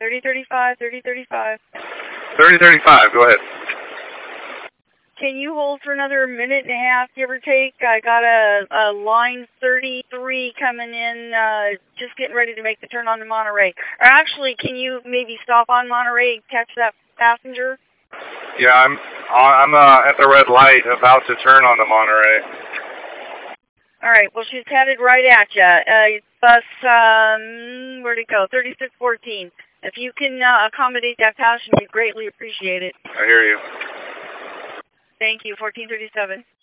3035, 3035. 3035, go ahead. Can you hold for another minute and a half, give or take? I got a line 33 coming in, just getting ready to make the turn on to Monterey. Or actually, can you maybe stop on Monterey and catch that passenger? Yeah, I'm at the red light, about to turn on to Monterey. All right, well, she's headed right at you. Bus, where'd it go? 3614. If you can accommodate that passenger, we greatly appreciate it. I hear you. Thank you, 1437.